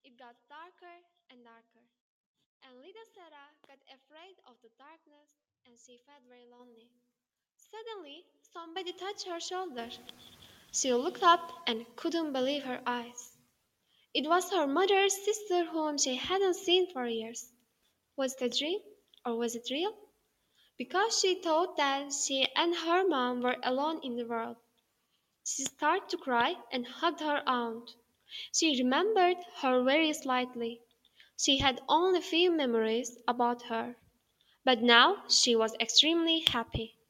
It got darker and darker, and little Sarah got afraid of the darkness and she felt very lonely. Suddenly, somebody touched her shoulder. She looked up and couldn't believe her eyes. It was her mother's sister whom she hadn't seen for years. Was it a dream or was it real? Because she thought that she and her mom were alone in the world. She started to cry and hugged her aunt. She remembered her very slightly. She had only few memories about her, but now she was extremely happy.